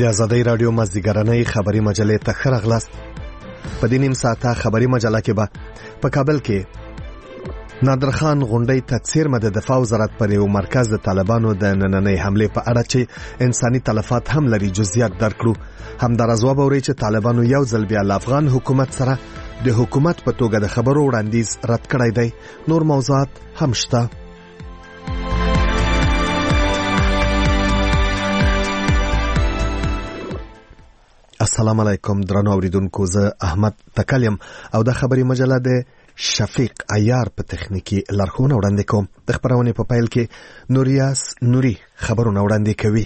د آزادۍ رادیو مازدیګرنۍ خبري مجلې ته ښه راغلاست. په دې نیم ساعته خبري مجله کې به په کابل کې نادر خان غونډۍ ته څیرمه د دفاع وزارت پر یو مرکز د طالبانو د نننۍ حملې په اړه چې انساني تلفات هم لري جزئیات درکړو. همداراز وبورئ چې طالبانو یو ځل بیا له افغان حکومت سره د حکومت په توګه د خبرو وړاندیز رد کړی دی. نور موضوعات هم شته. السلام علیکم درنو اوریدونکو، زه احمد تکلیم او د خبري مجله د شفیق عیار په تخنیکی لارښوونه وړاندې کوم. د خبرونې په پیل کې نوریاس نوري خبرونه وړاندې کوي.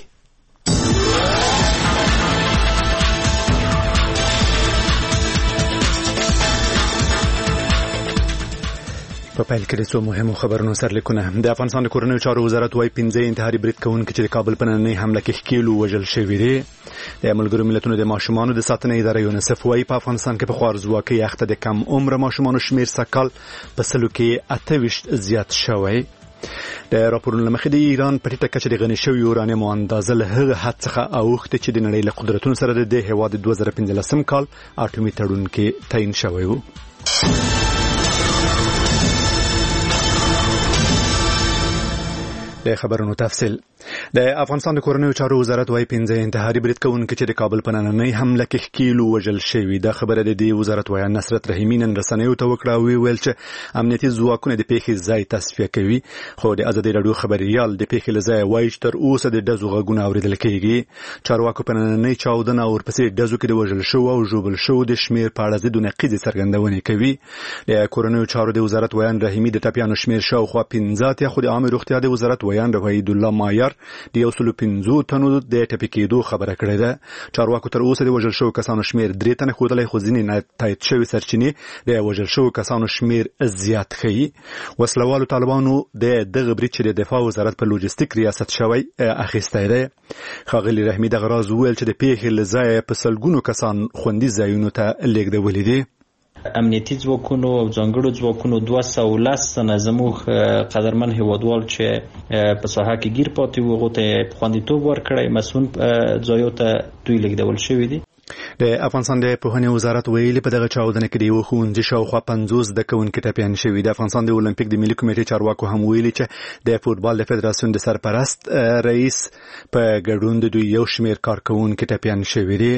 په پیل کې د څو مهمو خبرونو سرلیکونه. د افغانستان د کورنیو چارو وزارت وايي 15 انتحاري برید کوونکي چې د کابل په نننۍ حمله کې ښکېلو وژل شوي دي. د ملګرو ملتونو د ماشومانو د ساتنې اداره یونیسف وايي په افغانستان کې په خوارځواکۍ اخته د کم عمره ماشومانو شمیر سږ کال په 100 کې 28 زیات شوی. د راپورونو له مخې د ایران په ټیټه کچه د غني شوي یورانیم اندازه له هغه حد څخه اوښتې چې د نړۍ له قدرتونو سره د دې هېواد 2015 کال اټومي تړون کې تعین شوی و. د خبرونو تفصیل. د افغانستان د کورنیو چارو وزارت وايي 15 انتحاري برید کوونکي چې د کابل په نننۍ حمله کې ښکېلو وژل شوي. دا خبره د دې وزارت وايي نصرت رحیمي نن رسنیو ته وکړه او ویل چې امنیتي ځواکونه د پیښې ځای تصفیه کوي. خو د آزادۍ رادیو خبريال د پیښې له ځایه وايي چې تر اوسه د ډزو غږونه اورېدل کېږي. چارواکو په نننۍ چاودنه او ورپسې ډزو کې د وژل شوو او ژوبل شوو د شمیر په اړه ضد نقیضې څرګندونې کوي. د کورنیو چارو د وزارت ویان رحیمي د ټپیانو شمیر شاوخوا 15 خو د عامه روغتیا د وزارت ویان وحید الله مایر د 115 تنو د ټپي کېدو خبره کړې ده. چارواکو تر اوسه د وژل شوو کسانو شمیر 3 تنه ښودلی، خو ځینې ناتایید شوي سرچینې د وژل شوو کسانو شمیر زیات ښیي. وسلوالو طالبانو د دغه برید چې د دفاع وزارت په لوجستیک ریاست شوی اخیستی دی. ښاغلي رحیمي دغه راز وویل چې د پیښې له ځایه په سلګونو کسان خوندي ځایونو ته لیږدولي دي. امنیتي ځواکونو او ځانګړو ځواکونو 210 تنه زموږ قدرمن هیوادوال چې په ساحه کې گیر پاتې وو هغو ته خوندیتوب ورکړی، مسؤل ځایو ته دوی لیږدول شوي دي. د افغانستان د پوهنې وزارت ویلي په دغه چاودنه کې د یو ښوونځي شاوخوا 50 زده کوونکي ټپیان شوي. د افغانستان د اولمپیک د ملي کمیټې چارواکو هم ویلي چې د فوټبال د فدراسیون د سرپرست رئیس په ګډون د دوی یو شمیر کارکوونکي ټپیان شوي دي.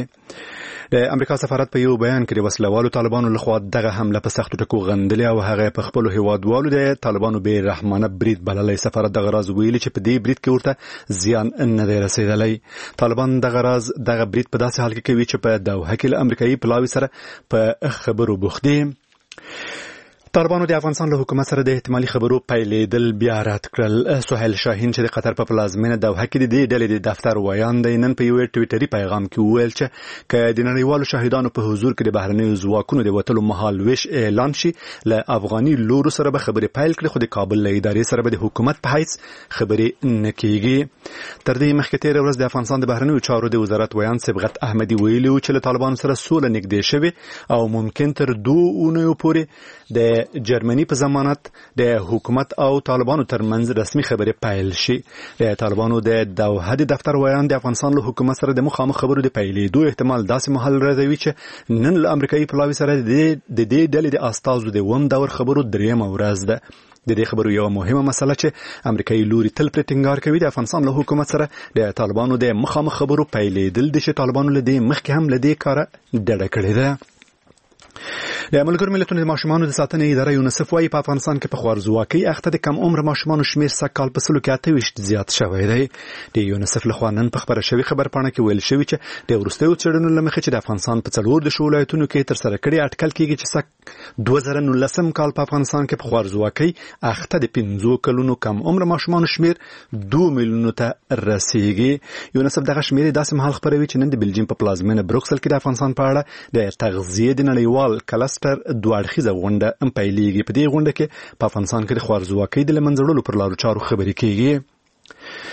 د امریکا سفارت په یو بیان کې د وسلوالو طالبانو لخوا دغه حمله په سختو ټکو غندلې او هغه په خپل هیوادوالو د طالبانو بې رحمانه برید بللی. سفارت دغه راز ویلي چې په دې برید کې ورته زیان نه دی رسیدلی. طالبان دغه برید په داسې حال کې کوي چې په دوحه کې له امریکایي پلاوي سره په خبرو بوخت دي. طالبانو د افغانستان له حکومت سره د احتمالي خبرو پیلېدل بیا رد کړل. سهیل شاهین چې د قطر په پلازمینه دوحه کې د دې ډلې د دفتر ویان دی نن په یو ټویټري پیغام کې وویل چې که د نړیوالو شاهدانو په حضور کې د بهرنیو ځواکونو د وتلو مهال ویش اعلان شي له افغاني لورو سره به خبرې پیل کړي، خو د کابل له ادارې سره به د حکومت په حیث خبرې نه کېږي. تر دې مخکې تېره ورځ د افغانستان د بهرنیو چارو د وزارت ویان صبغت احمدي ویلي و چې له طالبانو سره سوله نږدې شوې او ممکن تر 2 اونیو پورې د جرمني په ضمانت د حکومت او طالبانو ترمنځ رسمي خبرې پیل شي. د طالبانو د دوحه د دفتر ویان د افغانستان له حکومت سره د مخامخ خبرو د پیلېدو احتمال داسې مهال راځوي چې نن له امریکایي پلاوي سره د دې ډلې د استازو د وم دور خبرو 3مه ورځ ده. د دې خبرو یو مهمه مسله چې امریکایي لوري تل پر ټینګار کوي د افغانستان له حکومت سره د طالبانو د مخامخ خبرو پیلېدل دي چې طالبانو له دې مخکې هم له دې کاره ډډه کړې ده. د ملګرو ملتونو د ماشومانو د ساتنې اداره یونیسف وايي په افغانستان کې په خوارځواکۍ اخته د کم عمر ماشومانو شمیر سږ کال په 100 کې 28 زیات شوی دی. د یونیسف لخوا نن په خبره شوی خبرپاڼه کې ویل شوی چې د وروستیو څېړنو له مخې چې د افغانستان په 4 ولایتونو کې ترسره کړي اټکل کېږي چې 2019 کال په افغانستان کې په خوارځواکۍ اخته د 15 کلونو کم عمر ماشومانو شمیر 2 میلیونو ته رسیږي. یونیسف دغه شمیر داسې مهال خبروي چې نن د بلجیم په پلازمینه بروکسل کې د افغانستان په اړه د تغذیې د نړیوال کلستر 2 اړخیزه غونډه پیلېږي. په دې غونډه کې په افغانستان کې د خوارځواکۍ د له منځه وړلو پر لارو چارو خبرې کېږي.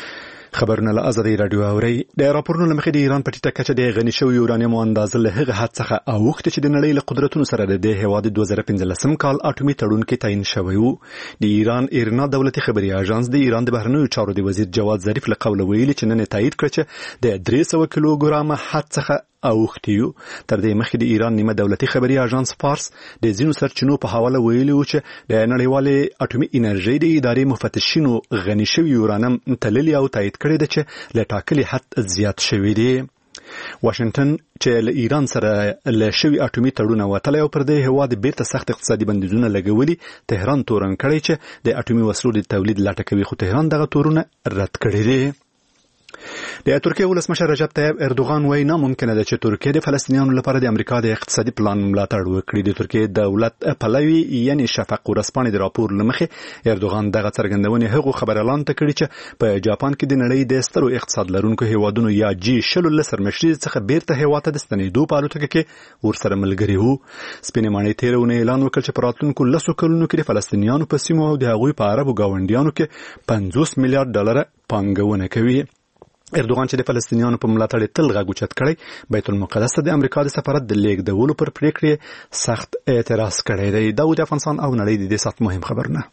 خبرونه له ازادي رادیو اوري د راپورونو لمخې د ایران په ټیټه کچه د غني شوی یورانیم اندازه له هغه حد څخه اوخته چې د نړۍ له قدرتونو سره د هیواد 2015 کال اټومي تړون کې تعین شوی وو. د ایران ایرنا دولتي خبري اژانس د ایران د بهرنیو چارو د وزیر جواد ظریف له قوله ویلي چې نن تایید کړ چې د 300 کیلوګرام حد څخه اوختیو. تر دې مخکې د ایران نیمه دولتي خبري اژانس فارس د ځینو سرچینو په حواله ویلي و چې د نړیوالې اټومي انرژي د ادارې مفتشینو غني شوی یورانیم تللی او تایید کړی دی چې له ټاکلي حد زیات شوی دی. واشنگټن چې له ایران سره له شوی اټومي تړون وتلی او پر دې هیواد بیرته سخت اقتصادي بندیزونه لګولي، تهران تورن کړی چې د اټومي وسلو د تولید لټه کوي، خو تهران دغه تورونه رد کړی دی. د ترکیه ولسمشر رجب طیب اردوغان وایي ناممکنه ده چې ترکیه د فلسطینیانو لپاره د امریکا د اقتصادي پلان ملاتړ وکړي. د ترکیه دولت پلوي یعنی شفق ورځپاڼې د راپور لمخې اردوغان دغه څرګندونې هغو خبريالانو ته کړي چې په جاپان کې د نړۍ د سترو اقتصاد لرونکو هیوادونو یا G20 له سرمشري څخه بیرته هیواد ته د ستنېدو په الوتکه کې ورسره ملګري وو. سپینې ماڼۍ تېرونه اعلان وکړ چې په راتلونکو 10 کلونو کې د فلسطینیانو په سیمو او د هغوی په عربو ګاونډیانو کې $50 میلیارډ پانګونه کوي. اردوغان چې د فلسطینیانو په ملاتړ تل غږ اوچت کړی، بیت المقدس ته د امریکا د سفارت د لیږدولو پر پریکړې سخت اعتراض کړی دی. دا د افغانستان او نړۍ د دې سخت مهم خبرونه.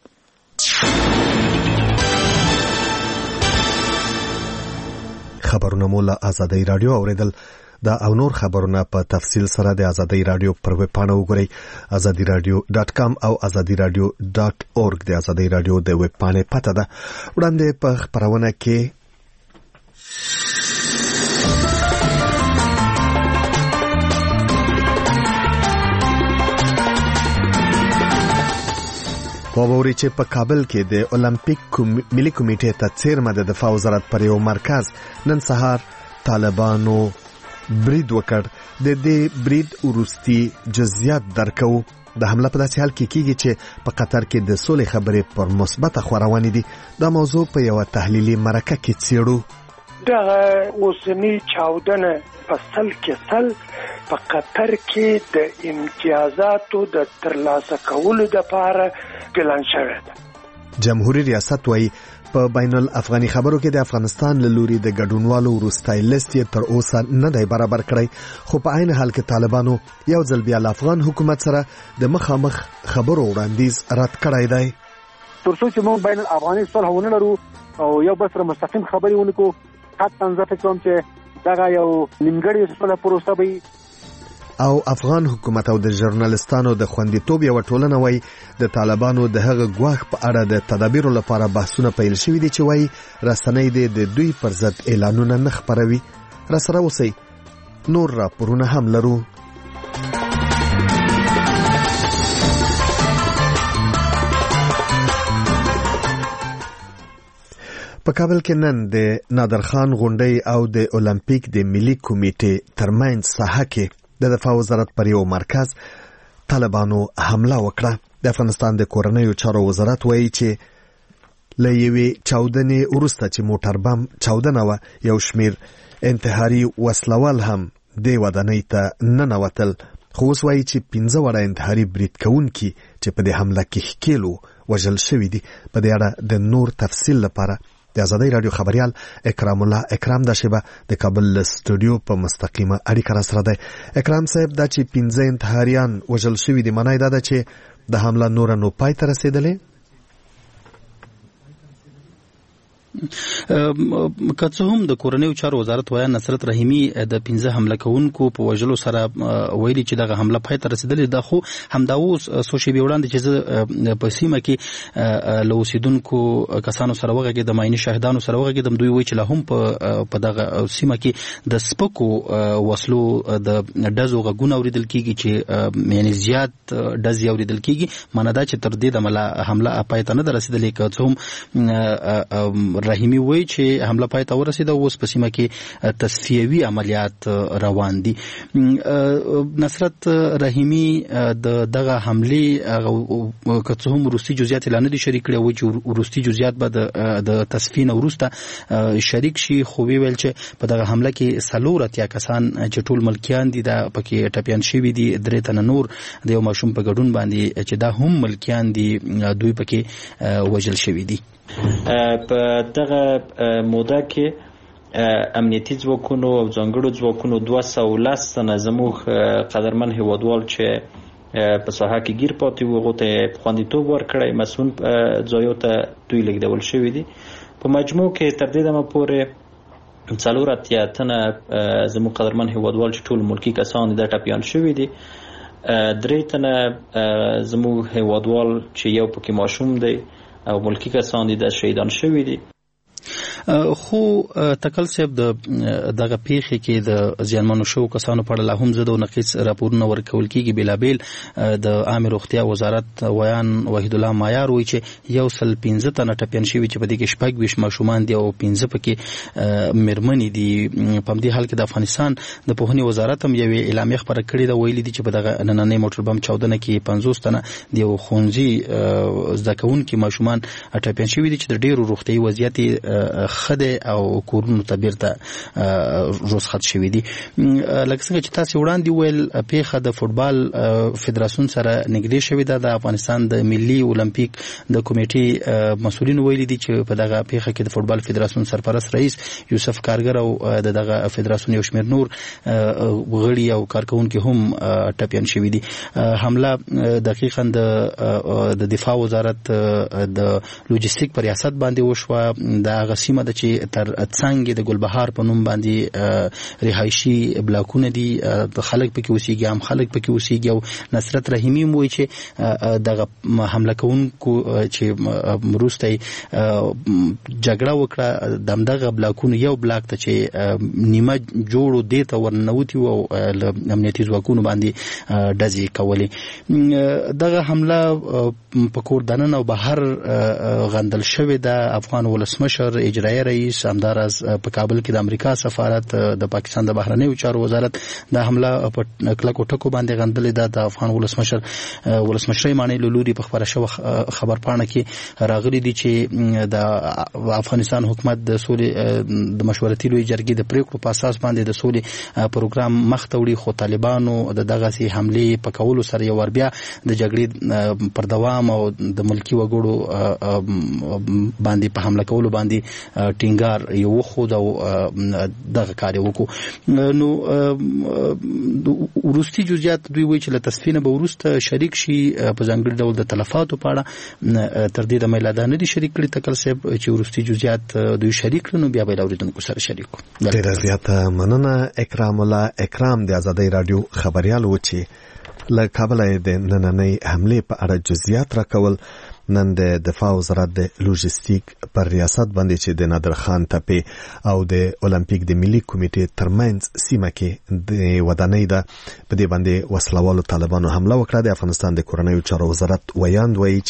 خبرونه مو له ازادي رادیو اوریدل. دا او نور خبرونه په تفصیل سره د ازادي رادیو پر ویب پاڼه وګورئ، azadiradio.com او azadiradio.org. د ازادي رادیو د ویب پاڼې پته ده. وړاندې په خبرونه کې ووري چې په کابل کې د اولمپیک ملي کمیټې ته څیرمه د دفاع وزارت پر یو مرکز نن سهار طالبانو برید وکړ. د دې برید وروستي جزئیات درکو. د حمله په داسې حال کې کیږي چې په قطر کې د سولې خبرې پر مثبته خوا روانې دي. دا موضوع په یو تحلیلي مرکه کې څیړو. دغه اوسنی چاودنه په سل په قطر کې د امتیازاتو د ترلاسه کولو لپاره پلان شوی ده. جمهوریت ریاست وايي په بین الافغاني خبرو کې د افغانستان له لوري د ګډونوالو وروستای لیست تر اوسه نه دی برابر کړی، خو په عین حال کې طالبانو یو ځل بیا له افغان حکومت سره د مخامخ خبرو وړاندیز رد کړی دی. تر څو چې موږ بین الافغاني صلح ونه لرو او یو بل سره مستقیم خبرې ونکو، حتی زه فکر کوم چې دغه یو نیمګړی صلح پروسه وي. او افغان حکومت او د ژورنالستانو د خوندیتوب یو ټولنه وای د طالبانو د هغه غواخ په اړه د تدابیرو لپاره بحثونه پیل شوي دي چې وای رسنۍ د دوی پر ضد اعلانونه نه خپروي. را سره اوسئ، نور راپورونه هم لرو. په کابل کې نن د نادرخان غونډۍ او د اولمپیک د ملي کمیټې ترمنځ ساحه کې د دفاع وزارت پر یو مرکز طالبانو حمله وکړه. د افغانستان د کورنیو چارو وزارت وایي چې له یوې چاودنې وروسته چې موټر بم چاودنه وه، یو شمیر انتحاري وسلوال هم دې ودانۍ ته ننوتل، خو اوس وایي چې 15 وړه انتحاري برید کوونکي چې په دې حمله کې ښکېلو وژل شوي دي. په دې اړه د نور تفصیل لپاره د ازادي رادیو خبريال اکرام الله اکرام د شیبه د کابل استودیو په مستقیمه اړیکه را سره ده. اکرام صاحب، دا چې 15 انتحاریان وژل شوي دي، معنی دا ده چې د حمله نور نو پای ته رسیدلې؟ که څه هم د کورنیو چارو وزارت وایي نصرت رحیمی د 15 حمله کوونکو په وژلو سره ویلي چې دغه حمله پای ته رسیدلې ده، خو همدا اوس څو شېبې وړاندې چې په سیمه کې له اوسېدونکو کسانو سره وغږېدم، عیني شاهدانو سره وغږېدم، دوی وایي چې لا هم په دغه سیمه کې د سپکو وسلو د ډزو غږونه اورېدل کېږي چې یعنې زیات ډزې اورېدل کېږي. معنی دا چې تر دې د حمله پای ته نه ده رسېدلې. که څه هم رحیمی وایي چې حمله پای ته ورسېده، اوس په سیمه کې تصفیوي عملیات روان دي. نصرت رحیمی د دغه حملې که څه هم وروستي جزئیات اعلان نه دي شریک کړي، وایي چې وروستي جزئیات به د تصفیې نه وروسته شریک شي، خو ویل چې په دغه حمله کې 40 کسان چې ټول ملکیان دي دا پکې ټپیان شوي دي، 3 تنه نور د یو ماشوم په ګډون باندې چې دا هم ملکیان دي دوی پکې وژل شوي دي. په دغه موده کې امنیتي ځواکونو او ځانګړو ځواکونو 210 تنه زموږ قدرمن هیوادوال چې په ساحه کې گیر پاتې وو غوته خوندیتوب ورکړی مسون ځایو ته دوی لګیدول شوی دي. په مجموع کې تر دې دمه پورې 4 تنه زموږ قدرمن هیوادوال چې ټول ملکی کسان د ټپیان شوی دي. 3 تنه زموږ هیوادوال چې یو پکې ماشوم دی او ملکی کسان دي د شهیدان شوی دي. خو تکل صاحب دغه پیښې کې د زیانمنو شو کسانو په اړه هم زده او نقیص راپورونه ورکول کیږي. بلابل د عامه روغتیا وزارت ویان وحید الله مایار وایي چې 115 تنه ټپیان شوي چې په دې کې 26 ماشومان دي او 15 پکې میرمنې دي. په دې حال کې د افغانستان د پوهنې وزارت هم یو اعلامیه خبره کړې ده، ویلي دي چې په دغه نننۍ موټر بم چاودنه کې 50 تنه د یو ښوونځي زده کوونکي ماشومان ټپیان شوي دي چې د ډېرو روغتیايي وضعیت خده او کورونو ته بیرته رخصت شوي دي. لکه څنګه چې تاسو وړاندې ویل پیښه د فوتبال فدراسیون سره نږدې شوې ده. د افغانستان د ملي اولمپیک د کمیټې مسؤلین ویلي دي چې په دغه پیښه کې د فوتبال فدراسیون سرپرست رئیس یوسف کارګر او دغه فدراسیون یو شمېر نور غړي او کارکونکي هم ټپیان شوي دي. حمله دقیقاً د دفاع وزارت د لوجستیک په ریاست باندې وشوه. د هغه سیمه ده چې تر څنګه د ګلبهار په نوم باندې رهایشي بلاکونه دي، د خلک پکې اوسېږي، عام خلک پکې اوسېږي. او نصرت رحیمي وایي چې دغه حمله کوونکو چې وروسته جګړه وکړه دغه بلاکونو یو بلاک ته چې نیمه جوړو دې ته ورننوتي او امنیتي ځواکونو باندې ډزې کولې. دغه حمله په کور دننه او بهر غندل شوې ده. افغان ولسمشر اجرایي رئیس همداراز په کابل کې د امریکا سفارت د پاکستان د بهرنیو چارو وزارت د حمله په کلکو ټکو باندې غندلې ده. د افغان ولسمشر معنی لوري په خبره شو خبرپاڼه کې راغلي دي چې د افغانستان حکومت د سولې د مشورتي لوی جرګې د پریکړو په اساس باندې د سولې پروګرام مخ ته وړي، خو طالبانو دغه سي حمله په کولو سره یو ور بیا د جګړې پر دوام او د ملکی وګړو باندې په حمله کولو باندې ټینګار یو خود او دغه کار وکړو. نو ورستي جزئیات دوی وایي چې له تصفیه به ورسته شریک شي په ځانګړي ډول د تلفاتو په اړه. تر دې د میلادانه دي شریک کړي تکل صاحب چې ورستي جزئیات دوی شریک کړي، نو بیا به اوریدونکو سره شریک کړو. ډیره زیاته مننه اکرام الله اکرام د آزادۍ رادیو خبريال و چې له کابل د نننۍ حمله په اړه جزئیات راکول. نن د دفاع وزارت د لوجستیک پر ریاست باندې چې د نادر خان تپې او د اولمپیک د ملي کمیټې ترمنځ سیمه کې د ودانۍ ده په دې باندې وسلوالو طالبانو حمله وکړه. د افغانستان د کورنیو چارو وزارت ویاند وایي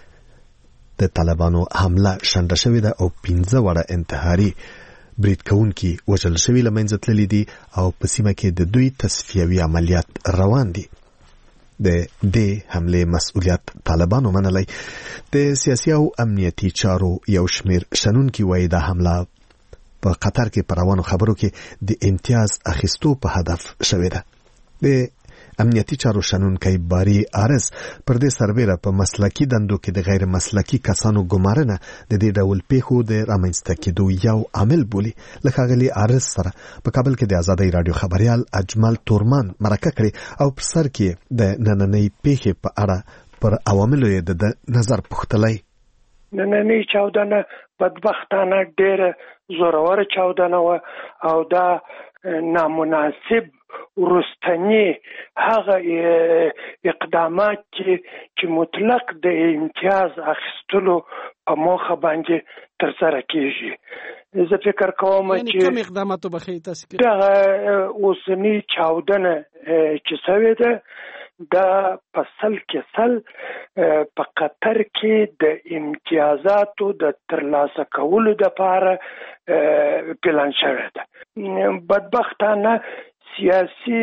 چې د طالبانو حمله شنډه شوې ده او 15 وړه انتحاري برید کوونکي وژل شوي له منځه تللي دي او په سیمه کې د دوی تصفیوي عملیات روان دي. د دې حمله مسؤلیت طالبانو منلی. د سیاسي او امنیتي چارو یو شمیر شنونکي وایي دا حمله په قطر کې پر روانو خبرو کې د امتیاز اخیستو په هدف شوې ده. د امنیتي چارو شنونکی باری آرس پر دې سربېره په مسلکي دندو کې د غیر مسلکي کسانو ګمارنه د دې ډول پیښو د رامنځته کېدو یو عامل بولي. له ښاغلي آرس سره په کابل کې د آزادۍ رادیو خبريال اجمل تورمان مرکه کړې او پر سر کې د نننۍ پیښې په اړه پر عواملو یې د نظر پوښتلی. نننۍ چاودنه بدبختانه ډېره زوروره چاودنه وه او دا نامناسب ورستنی هغه اقدامات چې مطلق د امتیاز اخیستلو په موخه باندې ترسره کیږي. زه فکر کوم چې کوم اقداماتو به خې تاسو دا اوسنی چاودنه چې شوې ده دا په سل کې سل په قطر کې د امتیازاتو د ترلاسه کولو لپاره پلان شوی ده. بدبختانه سیاسي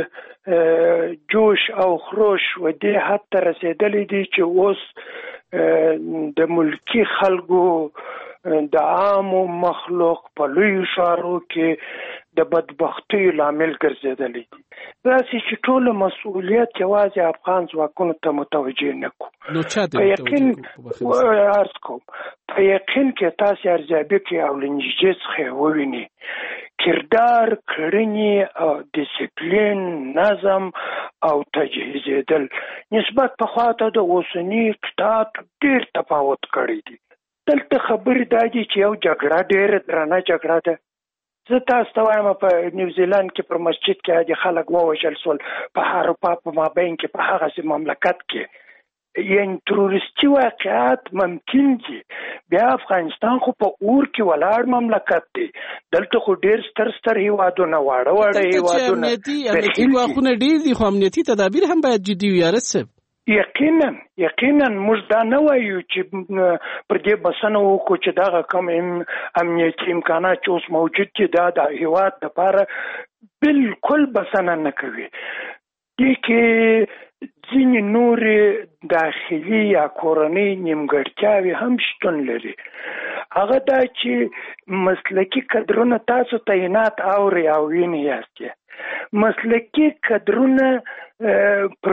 جوش او خروش و دې حد ته رسیدلی دي چې اوس د ملکی خلکو د عامو مخلوق په لوی شارو کې د بدبختۍ لامل ګرځېدلی دي. داسې چې ټول مسؤلیت یوازې افغان ځواکونو ته متوجه نه کړو. نو چاته په یقین عرض کوم په یقین کې تاسو ارزیابي کې او لنجې څخه وویني کردار، کړنې او ډیسپلین، نظم او تجهیزېدل نسبت په خواته د اوسني اقتصاد ډېر تفاوت کړی دی. دلته خبرې دا دي چې یو جګړه ډېره درنه جګړه ده. زه تاسو ته وایم په نیوزیلند کې پر مسجد کې د خلک ووژل شول، په هاروپا په مابین کې په هغه مملکت کې یعنی تروریستي واقعات ممکن دي. بیا افغانستان خو په اور کې ولاړ مملکت دی. دلته خو ډېر ستر هیوادونه واړه هیوادونه امنیتي ګواښونه ډېر دي، خو امنیتي تدابیر هم باید جدي وي. یارس یقینا موږ دا نه وایو چې پر دې بسنه وکړو چې دغه کوم امنیتي امکانات چې اوس موجود دي دا د هیواد لپاره بالکل بسنه نه کوي. دې کې ځینې نورې داخلي یا کورنۍ نیمګړتیاوې هم شتون لري. هغه دا چې مسلکي کدرونه تاسو تعینات اوري او ویني یاست. مسلکي کدرونه پر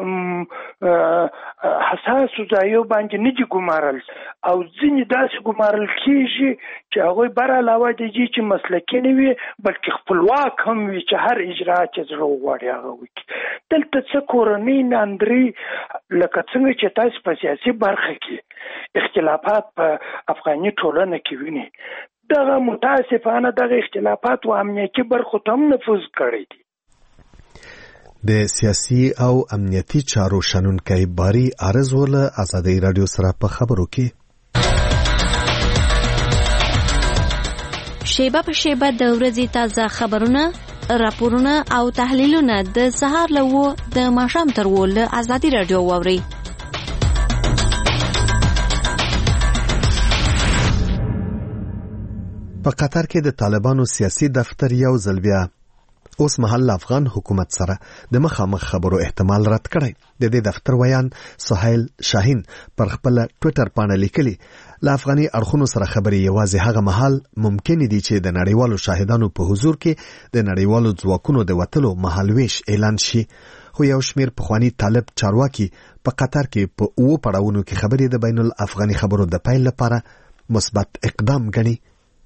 حساسو ځایو باندې نه دي ګمارل او ځینې داسې ګمارل کېږي چې هغوی بر علاوه د دې چې مسلکي نه وي بلکې خپلواک هم وي چې هر اجراات چې زړه وغواړي هغه وکړي. دلته څه کورنۍ ناندري لکه څنګه چې تاسو په سیاسي برخه کې اختلافات په افغاني ټولنه کې ویني، دغه متاسفانه دغه اختلافات و امنیتي برخو ته هم نفوذ کړی دي. د سیاسي او امنیتي چارو شنونکی باری عرض ول آزادۍ رادیو سره په خبرو کې شیبه په شیبه د ورځې تازه خبرونه، راپورونه او تحلیلونه د سهار له 9 د ماښام تر 10 له آزادۍ رادیو واوري. په قطر کې د طالبانو سیاسي دفتر یو ځل بیا اوس مهال افغان حکومت سره د مخامخ خبرو احتمال رد کړی. د دې دفتر ویان سهیل شاهین پر خپل ټوئیټر باندې لیکلي له افغاني اړخونو سره خبرې یوازې هغه مهال ممکن دي چې د نړیوالو شاهدانو په حضور کې د نړیوالو ځواکونو د وتلو مهالويش اعلان شي. خو یو شمیر پخوانی طالب چارواکي په قطر کې په اوو پړاوونو کې خبرې د بین الافغاني خبرو د پیل لپاره مثبت اقدام ګڼي.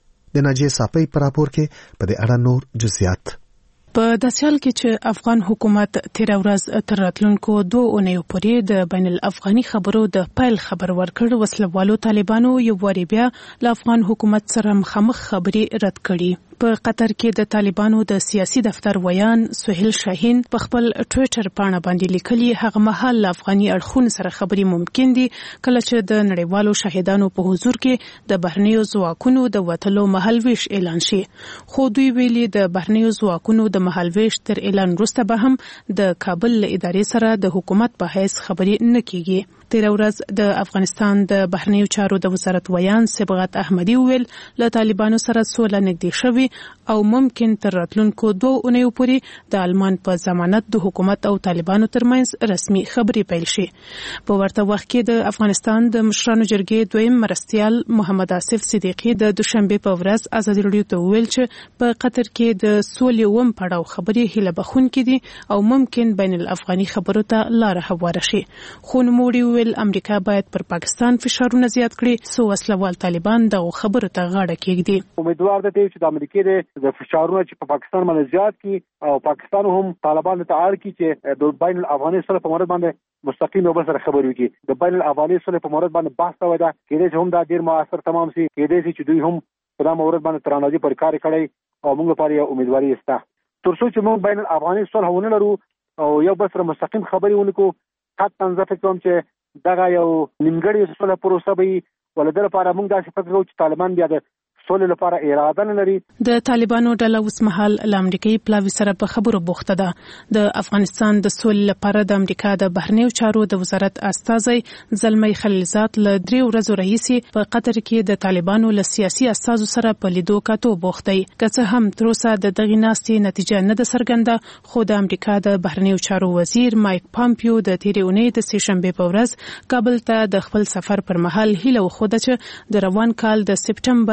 د ناجیه صافی پر راپور کې په دې اړه نور جزئیات. په داسې حال کې چې افغان حکومت تیر ورځ تر راتلونکو 2 اونیو پورې د بین الافغاني خبرو د پیل خبر ورکړ، وسلوالو طالبانو یو واری بیا له افغان حکومت سره مخامخ خبرې رد کړي. په قطر کې د طالبانو د سیاسي دفتر ویان سهیل شاهین په خپل ټوئیټر باندې باندې لیکلي هغه مهال له افغاني اړخونو سره خبرې ممکن دي کله چې د نړیوالو شاهدانو په حضور کې د بهرنیو ځواکونو د وتلو مهالويش اعلان شي. خو دوی ویلي د بهرنیو ځواکونو د مهالويش تر اعلان وروسته به هم د کابل ادارې سره د حکومت په حیث خبرې نه کیږي. تیر ورځ د افغانستان د بهرنیو چارو د وزارت ویان صبغت احمدی ویل له طالبانو سره سوله نږدې شوی او ممکن تر راتلونکو 2 اونیو پورې د آلمان په ضمانت د حکومت او طالبانو ترمنځ رسمي خبرې پیل شي. په ورته وخت کې د افغانستان د مشرانو جرګې دویم مرستیال محمد آصف صدیقی د دوشنبه په ورځ آزادۍ رادیو ته ویل چې په قطر کې د سولې وم پړاو خبرې هله بخون کې دي او ممکن بین الافغاني خبرو ته لار هواره شي. خو نوموړي امریکا باید پر پاکستان فشارونه زیات کړي سو وسلوال طالبان دغه خبرو ته غاړه کېږدي. امیدوار ده چې د امریکا د فشارونه چې په پاکستان باندې زیات کی او پاکستان هم طالبان ته اړ کی چې د بین الافغاني سره په مورد باندې مستقیم یو بل سره خبرې وکړي. د بین الافغاني سره په مورد باندې بحث ودا کېدای چې هم دا ډیر موثر تمام شي، کېدای چې دوی هم په دا مورد باندې ترانازي پر کار کړي او موږ لپاره یو امیدواري شته. تر څو چې موږ بین الافغاني صلح ونه لرو او یو بل سره مستقیم خبرې ونکو، حتی زه فکر کوم چې دغه یو نیمګړی صلح پروسه به ولدل لپاره موږ داسې فکر کوو چې طالبان بیا د سولې لپاره اراده نه لري. د طالبانو ډله اوس مهال له امریکایي پلاوي سره په خبرو بوخته ده. د افغانستان د سولې لپاره د امریکا د بهرنیو چارو د وزارت استازي زلمی خلیلزاد له 3 ورځې راهیسې په قطر کې د طالبانو له سیاسي استازو سره په لیدو کاتو بوخته دي. که څه هم تر اوسه د دغې ناستې نتیجه نه ده څرګنده، خو د امریکا د بهرنیو چارو وزیر مایک پامپیو د تیرې اونۍ د سهشنبې په ورځ کابل ته د خپل سفر پر مهال هیله وښوده چې د روان کال د سپټمبر له میاشتې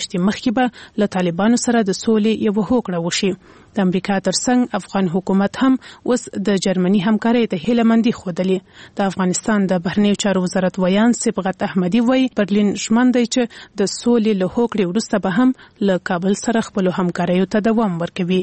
میاشتې مخکې به له طالبانو سره د سولې یو هوکړه وشي. د امریکا ترڅنګ افغان حکومت هم اوس د جرمني همکارۍ ته هیلهمندي ښودلې. د افغانستان د بهرنیو چارو وزارت ویان صبغت احمدي وایي برلین ژمن دی چې د سولې له هوکړې وروسته به هم له کابل سره خپلو همکاریو ته دوام ورکوي.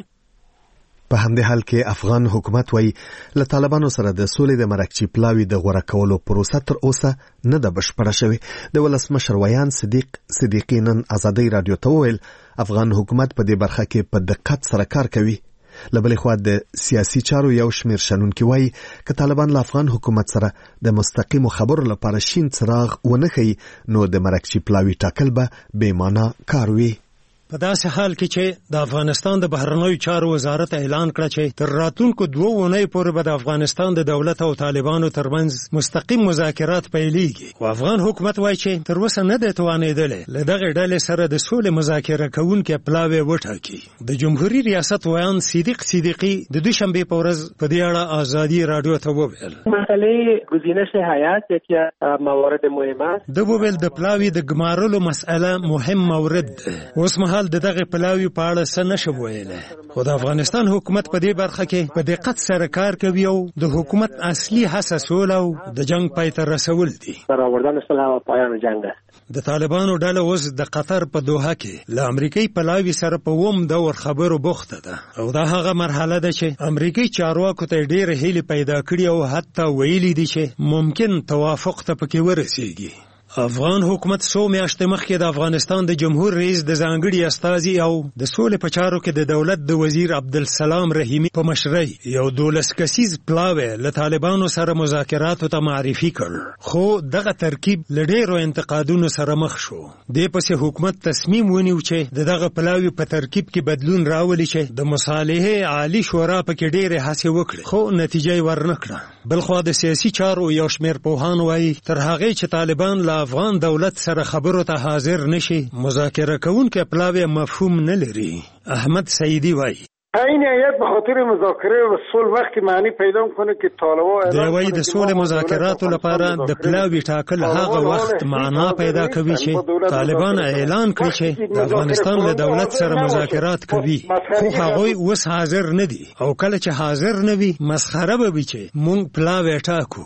په همدې حال کې افغان حکومت وایي له طالبانو سره د سولې د مرکچی پلاوی د غوړه کولو پروسه تر اوسه نه ده بشپړه شوې. د ولسمشر ویان صدیقی نن ازادي رادیو ته وویل افغان حکومت په دې برخه کې په دقت سره کار کوي. لبلې خوا د سیاسي چارو یو شمیر شنونکي وایي که طالبان له افغان حکومت سره د مستقیمو خبرو لپاره شین څراغ ونه ښیي نو د مرکچی پلاوی ټاکل به بې معنا کار وي. په داسې حال کې چې د افغانستان د بهرنیو چارو وزارت اعلان کړ چې تر راتلونکو 2 اونۍ پورې به د افغانستان د دولت او طالبانو ترمنځ مستقیم مذاکرات پیلېږي. خو افغان حکومت وایي چې تر اوسه نه دی توانېدلی له دغې ډلې سره د سولې مذاکره کوونکی پلاوی وټاکي. د جمهوریت ریاست ویان صدیقی د دوشنبه په ورځ په دې اړه ازادي رادیو ته وویل مسئله گزینش حیات یکی از موارد مهمه است. د وویل د پلاوی د ګمارلو مسئله مهم مورد اوس مهال د دغه پلاوی په اړه څه نشم ویلی. خو د افغانستان حکومت په دې برخه کې په دقت سره کار کوي او د حکومت اصلي هڅه سوله او د جنگ پای ته رسول دي. برآوردن صلح و پایان جنگ است. د طالبانو ډله اوس د قطر په دوحه کې له امریکای پلاوی سره په ووم دور خبرو بوخته ده او دا هغه مرحله ده چې امریکای چارواکو ته ډېر هیله پیدا کړي او حتی ویلي دي چې ممکن توافق ته پکې ورسیږي. افغان حکومت څو میاشتې مخکې د افغانستان د جمهور رئیس د ځانګړي استازي او د سولې په چارو کې د دولت د وزیر عبدالسلام رحیمي په مشرۍ یو 12 کسیز پلاوی له طالبانو سره مذاکراتو ته معرفي کړ. خو دغه ترکیب له ډېرو انتقادونو سره مخ شو. دې پسې حکومت تصمیم ونیو چې دغه پلاوی په ترکیب کې بدلون راولي چې د مصالحې عالی شورا پکې ډېرې هڅې وکړي خو نتیجه یې ورنکړه. بلخوا د سیاسي چارو یو شمیر پوهان وایي تر هغې چې طالبان له افغان دولت سره خبرو ته حاضر نشي مذاکره کوونکی پلاوی مفهوم نه لري. احمد سعیدی وایي این هیئت به خاطر مذاکره و صلح وقتی معنی پیدا میکنه که طالبان د وای د سولې مذاکراتو لپاره د پلاوی ټاکل هغه وخت معنا پیدا کوي چې طالبان اعلان کړي چې د افغانستان له دولت سره مذاکرات کوي خو هغوی اوس حاضر نه دي او کله چې حاضر نه وي مسخره به وي چې مونږ پلاوی ټاکو.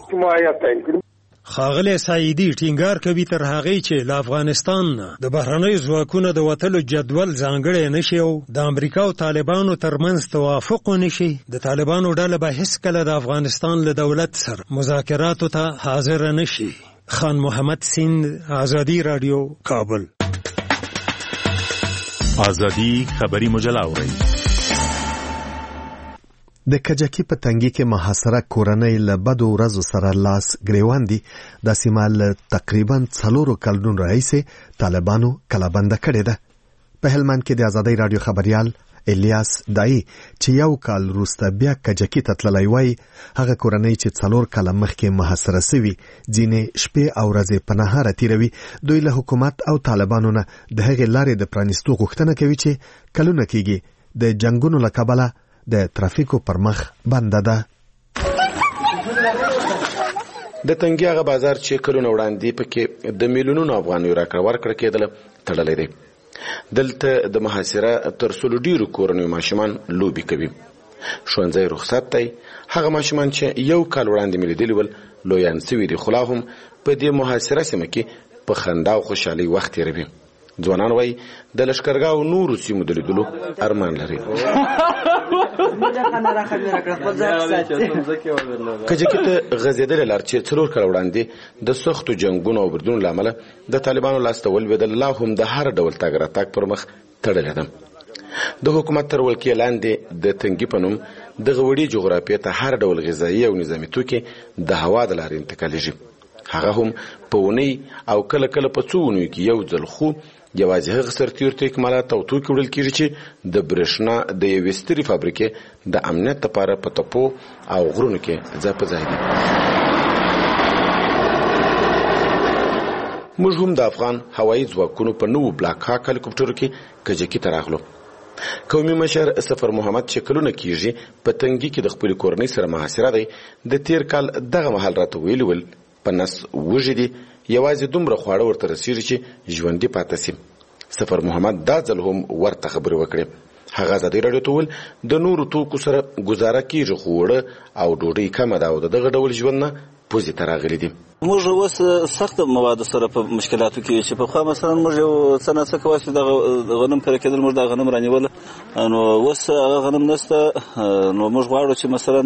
ښاغلی سعیدي ټینګار کوي تر هغې چې له افغانستان د بهرنیو ځواکونو د وتلو جدول ځانګړی نشي او د امریکا او طالبانو ترمنځ توافق ونشي د طالبانو ډله به هیڅکله د افغانستان له دولت سره مذاکراتو ته حاضر نشي. خان محمد سیند، ازادي رادیو، کابل. ازادي خبری مجله اورئ. د کجکی په تنګي کې محاصره کورنۍ له بدو ورځو سره لاس ګریوان دي. دا سیمه له تقریبا 4 کلونو راهیسې طالبانو کلابنده کړې ده. په هلمند کې د ازادۍ رادیو خبريال الیاس دای چې یو کال وروسته بیا کجکی ته تللی وای هغه کورنۍ چې 4 کاله مخکې محاصره شوي ځینې شپې او ورځې په نهاره تیروي. دوی له حکومت او طالبانو نه د هغې لارې د پرانیستو غوښتنه کوي چې کلونه کېږي د جنگونو له کبله د ترافیکو پر مخ بنده ده. د تنګي هغه بازار چې کلونه وړاندې پکې د میلیونونو افغانیو راکړه ورکړه کېدله تړلی دی. دلته د محاصره تر څلو ډیرو کورنیو ماشومان لوبي کوي. ښوونځی رخصت دی. هغه ماشومان چې یو کال وړاندې مې لیدلي ول لویان سوي دي خو لا هم په دې محاصره سیمه کې په خندا او خوشحالۍ وخت تېروي. ځوانان وایي د لښکرګاو نورو سیمو د لیدلو ارمان لري. کجکی ته غځېدلې لار چې 4 کاله وړاندې د سختو جنګونو او بردونو له امله د طالبانو لاسته ولوېدل لا هم د هر ډول تګ راتګ پر مخ تړلې ده. د حکومت تر ولکې لاندې د تنګي په نوم دغه وړې جغرافیې ته هر ډول غذایي او نظامي توکي د هوا د لارې انتقالیږي. هغه هم په اونۍ او کله کله په څو اونیو کې یو ځل خو یوازې هغه سرتیرته اکمالات او توکي وړل کېږي چې د برېښنا د یوې سترې فابریکې د امنیت لپاره په تپو او غرونو کې ځای په ځای دي. موږ هم د افغان هوایي ځواکونو په نوو بلاک هاک هلیکوپټرو کې کجکي ته راغلو. قومي مشر سفر محمد چې کلونه کېږي په تنګي کې د خپلې کورنۍ سره محاصره دی د تیر کال دغه مهال راته ویلي ول په نس وږي دي یوازې دومره خواړه ورته رسېږي چې ژوندي پاتې شي. سفر محمد دا ځل هم ورته خبرې وکړې. هغه ازادي راډیو ته وویل د نورو توکو سره ګزاره کیږي خو وړه او ډوډۍ کمه ده او دغه ډول ژوند نه پوزې ته راغلي دي. موږ اوس سخت مواد سره په مشکلاتو کې چې په خو مثلا موږ یو څه نه څه کوي چې د غنم پر کېدل موږ د غنم رانیول نو اوس هغه غنم نشته نو موږ غواړو چې مثلا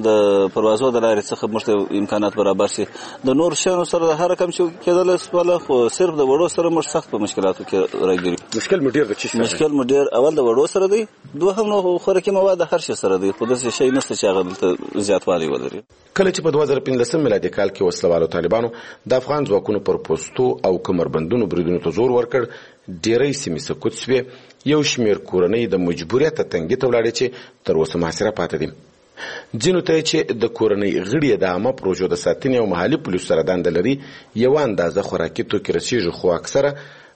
د پروازو د لارې څخه موږ امکانات برابر شي د نور شنو سره هر رقم چې کېدل سواله خو صرف د وړو سره موږ سخت په مشکلاتو کې راګیري. مشکل مډیر د چی مشکل مډیر اول د وړو سره دی دوهم نو خوراکي مواد هر شي سره دی خو د شي نشته چې هغه زیاتوالی ولري. کله چې په 2015 میلادي کال کې وسلوالو طالبانو د افغان ځواکونو پر پوستو او کمربندونو بریدونو ته زور ورکړ ډېرې سیمې سقوط شوې. یو شمېر کورنۍ د مجبوریت تنګي ته ولاړې چې تر اوسه محاصره پاتې دي. ځینو ته چې د کورنۍ غړي د عامه پروژو د ساتنې او محلي پولیسو سره دنده لري یو اندازه خوراکي توکي رسیږي خو اکثره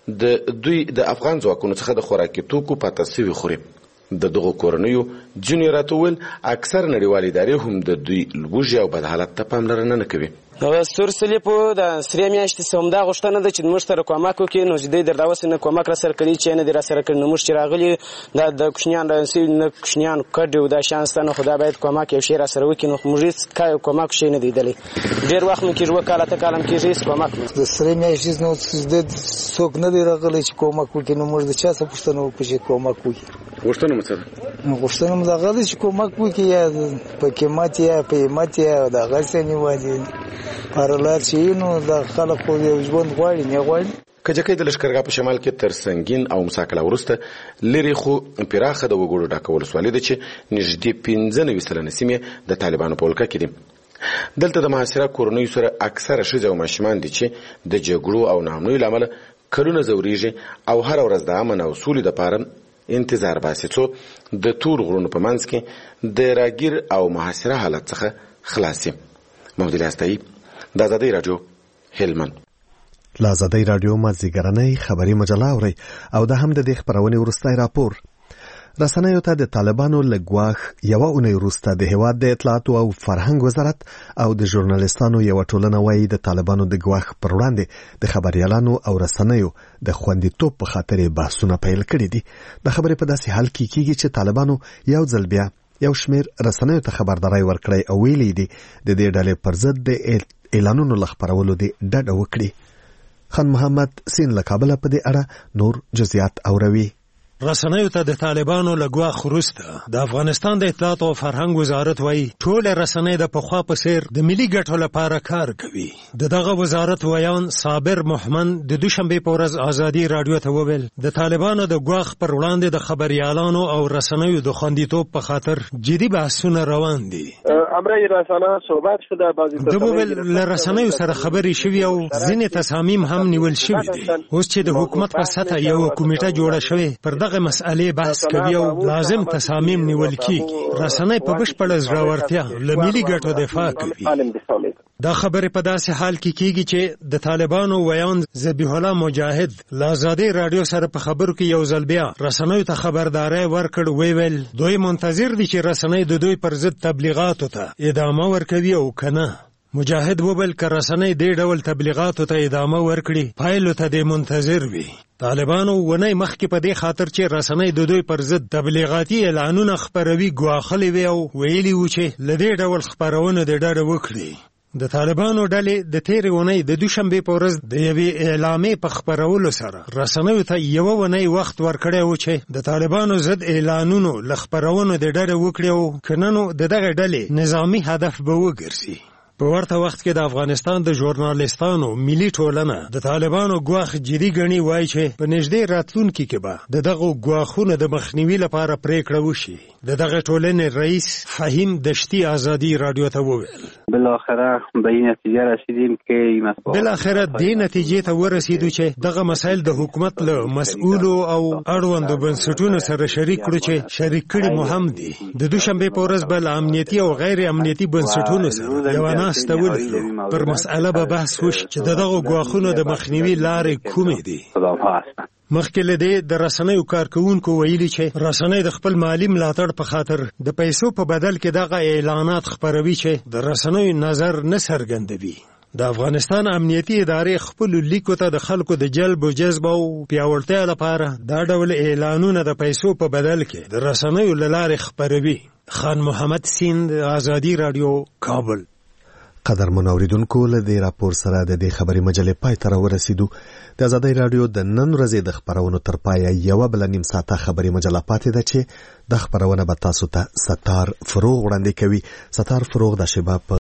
د دوی د افغان ځواکونو څخه د خوراکي توکو پاتې سوي خوري. د دغو کورنیو ځینې راته وویل اکثر نړیوالې ادارې هم د دوی لوږې او بد حالت ته پاملرنه نه کوي. سور سلیپو د سری میاشتې سم دا غوښتنه ده چې موږ سره کومک وکړي نو چې دوی درواسه نه کومک را سره کړي چې نه دی را سره کړي نو موږ چې راغلي دا د کوشنیان راځي نه کوشنیان کډو دا شانس نه خدا باید کومک یو شی را سره وکړي نو موږ کومک شي نه دی دلی ډیر وخت مې کې ژوند کاله ته کالم کې ریس کومک د سری میاشتې نو د څوک نه دی راغلی چې کومک وکړي نو موږ د چا څه پوښتنه وکړو چې کومک وکړي. غوښتنه مڅه نو غوښتنه مې دا غواړي چې کومک وکړي یا په قیمت یا په قیمت یا دا غسنی وایي پرلار چې نو د خلک خو یو ژوند غواړي نه غواړي. کجکې د لشکرګاه په شمال کې تر سنگین او مساکله ورسته لري خو پراخه د وګړو ډاکول سوالې ده چې نږدې 15% سیمې د طالبانو په ولکه کې دي. دلته د محاصره کورنیو سره اکثره ښځې او ماشومان دي چې د جګړو او ناامنیو له امله کلونه ځورېږي او هره ورځ د امن او سولې دپاره انتظار باسي څو د تور غرونو په منځ کې د راګیر او محاصره حالت څخه خلاص شي. محمد الیاس طیب د ازادي رادیو هلمند. له ازادي رادیو مازیګرنۍ خبري مجله اوري او د هم د دې خبرونې وروستی راپور. رسنیو ته د طالبانو له ګواښ یوه اونۍ وروسته د هېواد د اطلاعاتو او فرهنګ وزارت او د ژورنالستانو یوه ټولنه وایي د طالبانو د ګواښ پر وړاندې د خبریالانو او رسنیو د خوندیتوب په خاطر بحثونه پیل کړي دي. د خبرې په داسې حال کې کیږي چې طالبانو یو ځل بیا یو شمېر رسنیو ته خبرداری ورکړی او ویلي دي د دې ډلې پر ضد د اعلانونو له خپرولو دې ډډه وکړي. خان محمد سین له کابله په دې اړه نور جزئیات اوروي. رسنیو ته د طالبانو له ګواښ وروسته د افغانستان د اطلاعات او فرهنګ وزارت وایي ټول رسنۍ د پخوا په څیر د ملي ګټو لپاره کار کوي. دغه وزارت ویان صابر محمد د دوشنبه په ورځ ازادي رادیو ته وویل د طالبانو د ګواښ پر وړاندې د خبريالانو او رسنیو د خوندیتوب په خاطر جدي بحثونه روان دي. امرای رسانه صحبت شده بعضی د وویل له رسنیو سره خبرې شوي او ځینې تصامیم هم نیول شوي دي. اوس چې د حکومت په سطح یو کمیټه جوړه شوې پر دغه مسئلې بحث کوي او لازم تصامیم نیول کیږي. رسنۍ په بشپړه زړورتیا له ملي ګټو دفاع کوي. دا خبره په داسې حال کې کیږي چې د طالبانو ویان ذبیح الله مجاهد له ازادي رادیو سره په خبرو کې یو ځل بیا رسنیو ته خبرداري ورکړ ویل دوی منتظر دي چې رسنۍ د دوی پر ضد تبلیغاتو ته ادامه ورکوي او کنه. مجاهد وویل که رسنۍ دې ډول تبلیغاتو ته ادامه ورکړي پایلو ته دې منتظر وي. طالبانو ونی مخکې په دې خاطر چې رسنۍ د دوی پر ضد تبلیغاتي اعلانونه خپروي ګواښلي وي او ویلي و چې له دې ډول خپرونو د ډډه وکړي. د طالبانو ډلې د تېرې اونۍ د دوشنبې په ورځ د یوې اعلامیې په خپرولو سره رسنیو ته یوه اونۍ وخت ورکړی و چې د طالبانو ضد اعلانونو له خپرونو د ډډه وکړي او که نه نو د دغه ډلې نظامي هدف به وګرځي. په ورته وخت کې د افغانستان د ژورنالستانو ملي ټولنه د طالبانو ګواښ جدي ګڼي وایي چې په نږدې راتلونکي کې به د دغو ګواښونو د مخنیوي لپاره پریکړه وشي. د دغه ټولنې رئیس فهیم دشتي ازادي رادیو ته وویل بالاخره به این نتیجه رسیدیم که بالاخره دې نتیجې ته ورسیدو چې دغه مسایل د حکومت له مسؤلو او اړوندو بنسټونو سره شریک کړو چې شریک کړي مهم دي. د دوشنبه په ورځ به له امنیتي او غیر امنیتي بنسټونو سره یو ناسته ولرو پر مسأله به بحث وشي چې دغه ګواښونو د مخنیوي لارې کومې دي. مخکې له دې د رسنیو کارکوونکو ویلي چې رسنۍ د خپل مالي ملاتړ په خاطر د پیسو په بدل کې دغه اعلانات خپروي چې د رسنیو نظر نه څرګندوي. د افغانستان امنیتي ادارې خپل لیکو ته د خلکو د جلب او جذب او پیاوړتیا لپاره دا ډول اعلانونه د پیسو په بدل کې د رسنیو له لارې خپروي. خان محمد سیند، آزادی رادیو، کابل. قدرمن اوریدونکو، له دې راپور سره د دې خبري مجلې پای ته ورسېدو. د آزادۍ رادیو د نن ورځې د خبرونو تر پایه یوه بله نیم ساعته خبري مجله پاتې ده چې د خبرونه به تاسو ته ستار فروغ وړاندې کوي. ستار فروغ د شباب